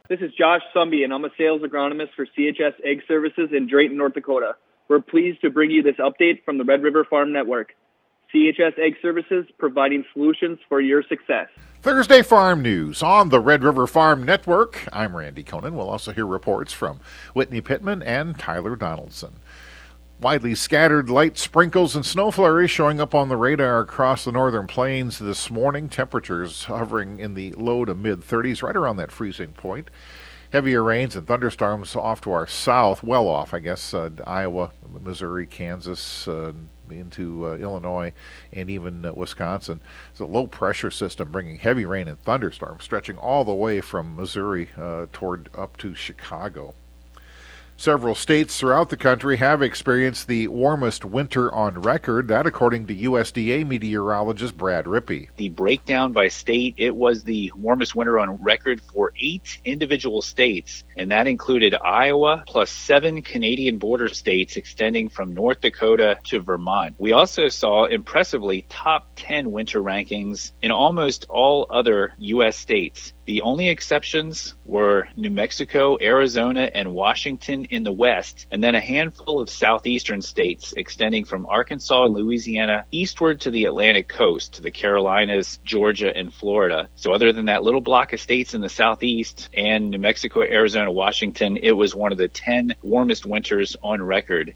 This is Josh Sumby, and I'm a sales agronomist for CHS Egg Services in Drayton, North Dakota. We're pleased to bring you this update from the Red River Farm Network. CHS Egg Services, providing solutions for your success. Thursday Farm News on the Red River Farm Network. I'm Randy Koenen. We'll also hear reports from Whitney Pittman and Tyler Donaldson. Widely scattered light sprinkles and snow flurries showing up on the radar across the northern plains this morning. Temperatures hovering in the low to mid-30s, right around that freezing point. Heavier rains and thunderstorms off to our south, well off, I guess, Iowa, Missouri, Kansas, into Illinois, and even Wisconsin. It's a low-pressure system bringing heavy rain and thunderstorms stretching all the way from Missouri toward up to Chicago. Several states throughout the country have experienced the warmest winter on record, that according to USDA meteorologist Brad Rippey. The breakdown by state, it was the warmest winter on record for 8 individual states, and that included Iowa plus 7 Canadian border states extending from North Dakota to Vermont. We also saw impressively top 10 winter rankings in almost all other U.S. states. The only exceptions were New Mexico, Arizona, and Washington in the west, and then a handful of southeastern states extending from Arkansas and Louisiana eastward to the Atlantic coast, to the Carolinas, Georgia, and Florida. So other than that little block of states in the southeast and New Mexico, Arizona, Washington, it was one of the 10 warmest winters on record.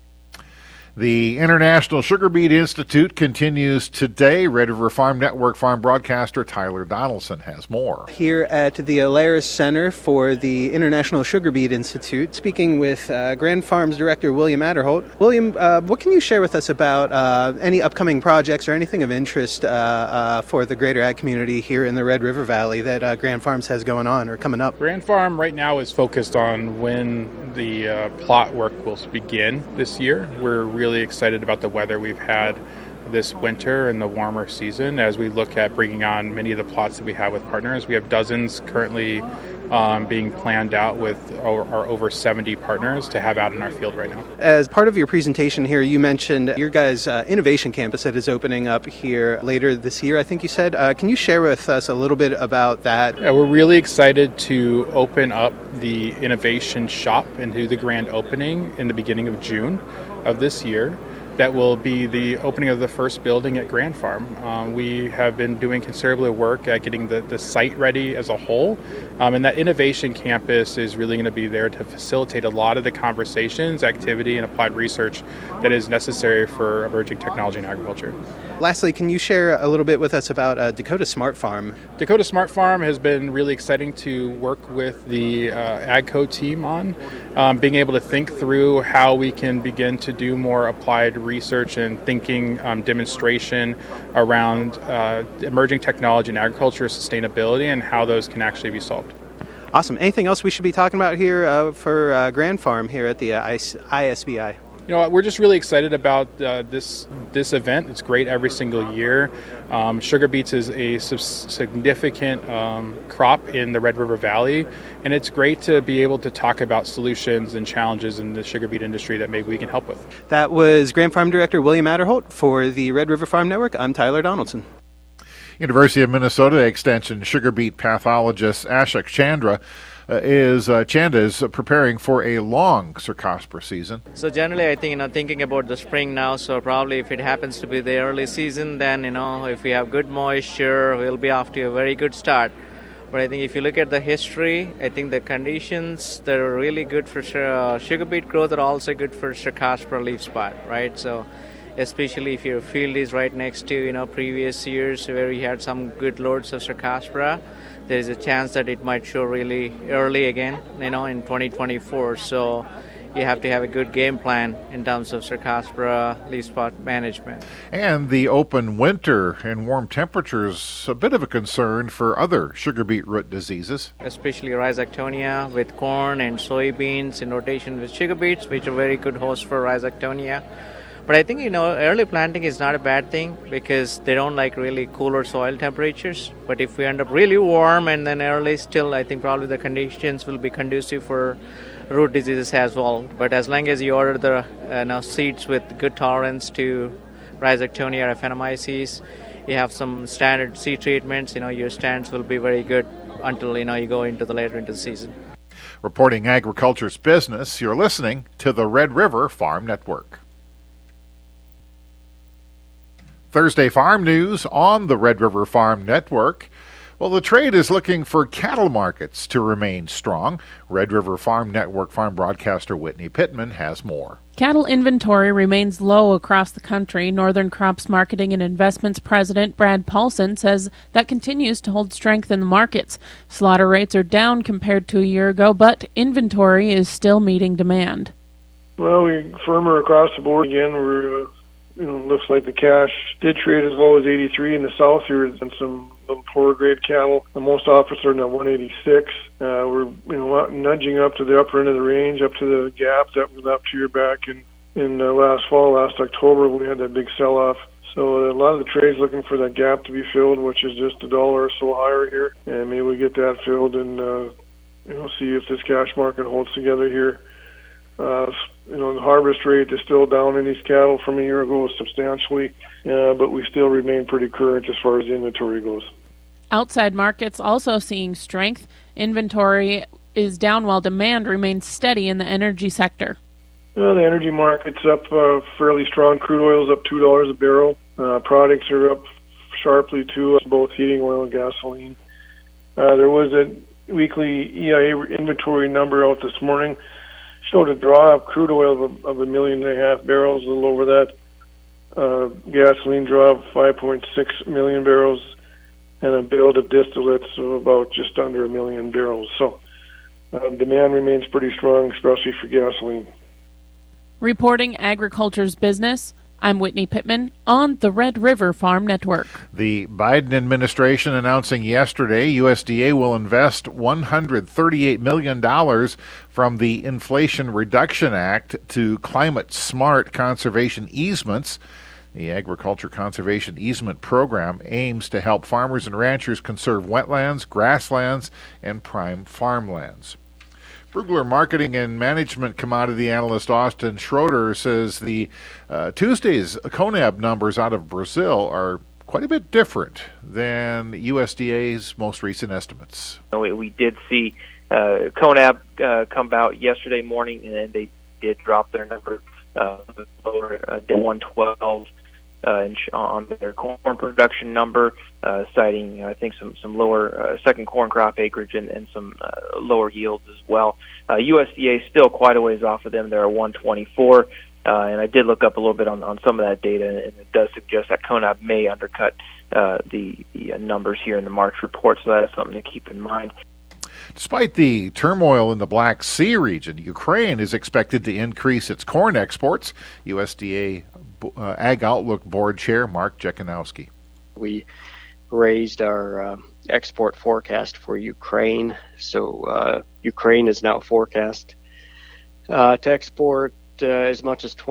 The International Sugar Beet Institute continues today. Red River Farm Network farm broadcaster Tyler Donaldson has more. Here at the Alaris Center for the International Sugar Beet Institute, speaking with Grand Farms Director William Adderholt. William, what can you share with us about any upcoming projects or anything of interest for the greater ag community here in the Red River Valley that Grand Farms has going on or coming up? Grand Farm right now is focused on when the plot work will begin this year. We're really excited about the weather we've had this winter and the warmer season as we look at bringing on many of the plots that we have with partners. We have dozens currently being planned out with our over 70 partners to have out in our field right now. As part of your presentation here, you mentioned your guys' innovation campus that is opening up here later this year, I think you said. Can you share with us a little bit about that? Yeah, we're really excited to open up the innovation shop and do the grand opening in the beginning of June of this year. That will be the opening of the first building at Grand Farm. We have been doing considerable work at getting the site ready as a whole, and that innovation campus is really going to be there to facilitate a lot of the conversations, activity, and applied research that is necessary for emerging technology in agriculture. Lastly, can you share a little bit with us about Dakota Smart Farm? Dakota Smart Farm has been really exciting to work with the AGCO team on, being able to think through how we can begin to do more applied research and thinking demonstration around emerging technology in agriculture, sustainability, and how those can actually be solved. Awesome. Anything else we should be talking about here for Grand Farm here at the ISBI? You know, we're just really excited about this event. It's great every single year. Sugar beets is a significant crop in the Red River Valley, and it's great to be able to talk about solutions and challenges in the sugar beet industry that maybe we can help with. That was Grand Farm Director William Adderholt for the Red River Farm Network. I'm Tyler Donaldson. University of Minnesota Extension sugar beet pathologist Ashok Chanda is preparing for a long Cercospora season. So generally, I think, thinking about the spring now, so probably if it happens to be the early season, then, if we have good moisture, we'll be off to a very good start. But I think if you look at the history, I think the conditions that are really good for sugar beet growth are also good for Cercospora leaf spot, right? So especially if your field is right next to, previous years where you had some good loads of Cercospora, there is a chance that it might show really early again, in 2024. So you have to have a good game plan in terms of Cercospora leaf spot management. And the open winter and warm temperatures, a bit of a concern for other sugar beet root diseases. Especially Rhizoctonia with corn and soybeans in rotation with sugar beets, which are very good hosts for Rhizoctonia. But I think, early planting is not a bad thing because they don't like really cooler soil temperatures. But if we end up really warm and then early still, I think probably the conditions will be conducive for root diseases as well. But as long as you order the seeds with good tolerance to Rhizoctonia or Phanomyces, you have some standard seed treatments, your stands will be very good until, you go into the later into the season. Reporting agriculture's business, you're listening to the Red River Farm Network. Thursday Farm News on the Red River Farm Network. Well, the trade is looking for cattle markets to remain strong. Red River Farm Network farm broadcaster Whitney Pittman has more. Cattle inventory remains low across the country. Northern Crops Marketing and Investments President Brad Paulson says that continues to hold strength in the markets. Slaughter rates are down compared to a year ago, but inventory is still meeting demand. Well, we're firmer across the board again. We're looks like the cash did trade as low as 83 in the south here, and some poorer grade cattle. The most offers are now 186. We're nudging up to the upper end of the range, up to the gap that we left here back in last October when we had that big sell-off. So a lot of the trade's looking for that gap to be filled, which is just $1 or so higher here, and maybe we get that filled and see if this cash market holds together here. The harvest rate is still down in these cattle from a year ago substantially, but we still remain pretty current as far as the inventory goes. Outside markets also seeing strength. Inventory is down while demand remains steady in the energy sector. Well, the energy market's up fairly strong. Crude oil's up $2 a barrel. Products are up sharply too, both heating oil and gasoline. There was a weekly EIA inventory number out this morning. Showed a draw of crude oil of 1.5 million barrels, a little over that. Gasoline draw of 5.6 million barrels, and a build of distillates of about just under 1 million barrels. So demand remains pretty strong, especially for gasoline. Reporting agriculture's business, I'm Whitney Pittman on the Red River Farm Network. The Biden administration announcing yesterday USDA will invest $138 million from the Inflation Reduction Act to climate-smart conservation easements. The Agriculture Conservation Easement Program aims to help farmers and ranchers conserve wetlands, grasslands, and prime farmlands. Brugler Marketing and Management commodity analyst Austin Schroeder says the Tuesday's CONAB numbers out of Brazil are quite a bit different than USDA's most recent estimates. We did see CONAB come out yesterday morning, and they did drop their number lower to 112 on their corn production number, citing I think some lower second corn crop acreage and some lower yields as well. USDA is still quite a ways off of them. They're at 124, and I did look up a little bit on some of that data, and it does suggest that CONAB may undercut the numbers here in the March report, so that is something to keep in mind. Despite the turmoil in the Black Sea region, Ukraine is expected to increase its corn exports. USDA Ag Outlook Board Chair Mark Jekanowski. We raised our export forecast for Ukraine, so Ukraine is now forecast to export as much as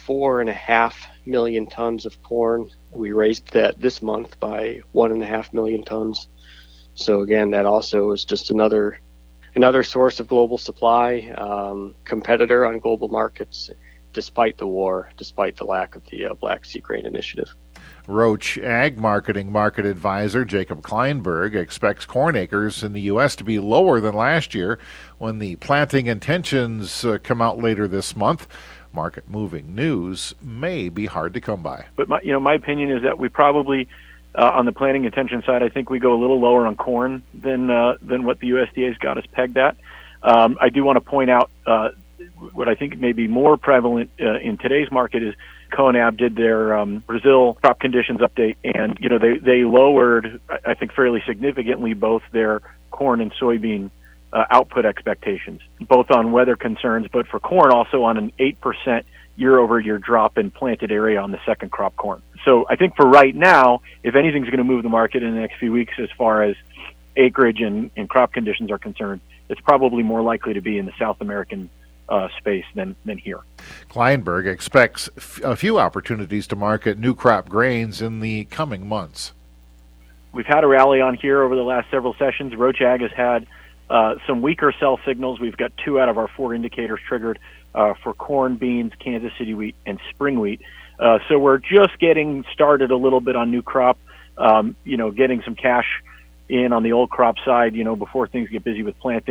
24.5 million tons of corn. We raised that this month by 1.5 million tons. So again, that also is just another source of global supply, competitor on global markets, despite the war, despite the lack of the Black Sea Grain Initiative. Roche Ag Marketing Market Advisor Jacob Kleinberg expects corn acres in the U.S. to be lower than last year when the planting intentions come out later this month. Market-moving news may be hard to come by. But my opinion is that we probably, on the planting intention side, I think we go a little lower on corn than what the USDA's got us pegged at. I do want to point out what I think may be more prevalent in today's market is CONAB did their Brazil crop conditions update, and they lowered, I think, fairly significantly both their corn and soybean output expectations, both on weather concerns, but for corn also on an 8% year-over-year drop in planted area on the second crop corn. So I think for right now, if anything's going to move the market in the next few weeks as far as acreage and crop conditions are concerned, it's probably more likely to be in the South American space than here. Kleinberg expects a few opportunities to market new crop grains in the coming months. We've had a rally on here over the last several sessions. Roche Ag has had some weaker sell signals. We've got 2 out of our 4 indicators triggered for corn, beans, Kansas City wheat, and spring wheat. So we're just getting started a little bit on new crop, getting some cash in on the old crop side, before things get busy with planting.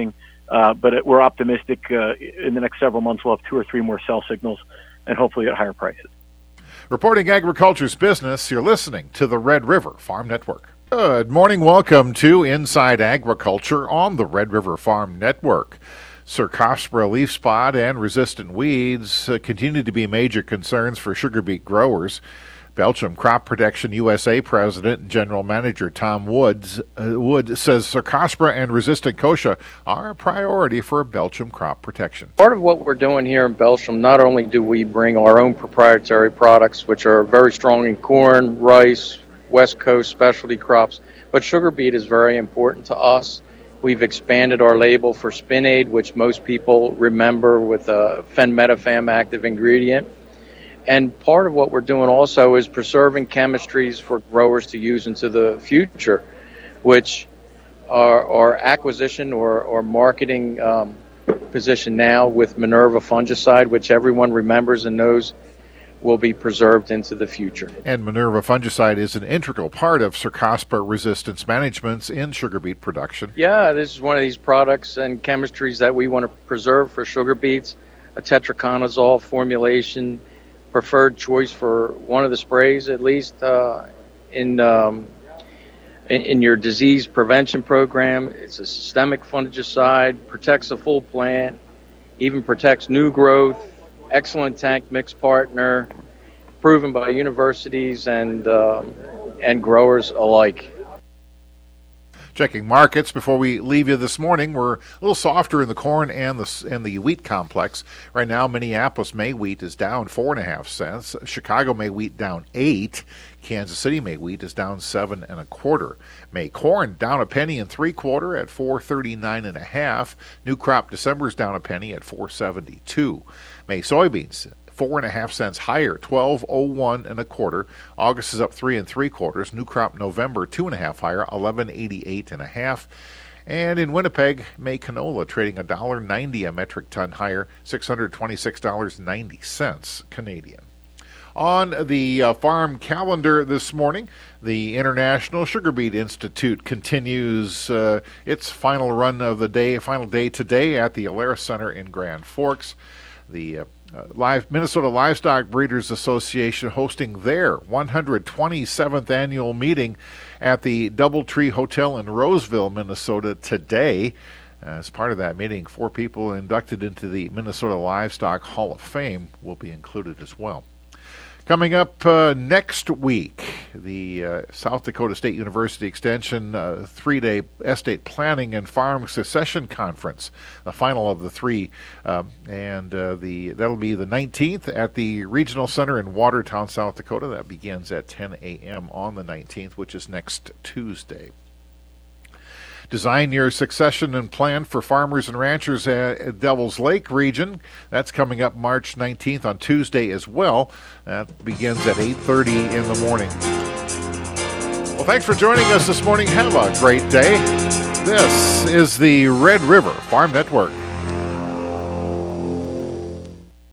But we're optimistic in the next several months we'll have 2 or 3 more sell signals, and hopefully at higher prices. Reporting agriculture's business, you're listening to the Red River Farm Network. Good morning. Welcome to Inside Agriculture on the Red River Farm Network. Cercospora leaf spot and resistant weeds continue to be major concerns for sugar beet growers. Belchim Crop Protection USA President and General Manager Tom Wood says Cercospora and resistant kochia are a priority for Belchim Crop Protection. Part of what we're doing here in Belchim, not only do we bring our own proprietary products, which are very strong in corn, rice, West Coast specialty crops, but sugar beet is very important to us. We've expanded our label for Spinaid, which most people remember with a fenmetrifan active ingredient. And part of what we're doing also is preserving chemistries for growers to use into the future, which are acquisition or marketing position now with Minerva fungicide, which everyone remembers and knows will be preserved into the future. And Minerva fungicide is an integral part of Cercospora resistance management in sugar beet production. Yeah, this is one of these products and chemistries that we want to preserve for sugar beets, a tetraconazole formulation, preferred choice for one of the sprays, at least in your disease prevention program. It's a systemic fungicide, protects the full plant, even protects new growth, excellent tank mix partner, proven by universities and growers alike. Checking markets before we leave you this morning. We're a little softer in the corn and the wheat complex. Right now, Minneapolis May wheat is down 4.5 cents. Chicago May wheat down 8. Kansas City May wheat is down 7 1/4. May corn down 1 3/4 at 439.5. New crop December is down 1 penny at 472. May soybeans 4.5 cents higher, 12.01 1/4. August is up 3 3/4. New crop November 2.5 higher, 11.88 1/2. And in Winnipeg, May canola trading $1.90 a metric ton higher, $626.90 Canadian. On the farm calendar this morning, the International Sugar Beet Institute continues its final day today at the Alaris Center in Grand Forks. The Minnesota Livestock Breeders Association hosting their 127th annual meeting at the Doubletree Hotel in Roseville, Minnesota today. As part of that meeting, 4 people inducted into the Minnesota Livestock Hall of Fame will be included as well. Coming up next week, the South Dakota State University Extension 3-day estate planning and farm succession conference, the final of the 3, and that'll be the 19th at the Regional Center in Watertown, South Dakota. That begins at 10 a.m. on the 19th, which is next Tuesday. Design your succession and plan for farmers and ranchers at Devil's Lake region. That's coming up March 19th on Tuesday as well. That begins at 8:30 in the morning. Well, thanks for joining us this morning. Have a great day. This is the Red River Farm Network.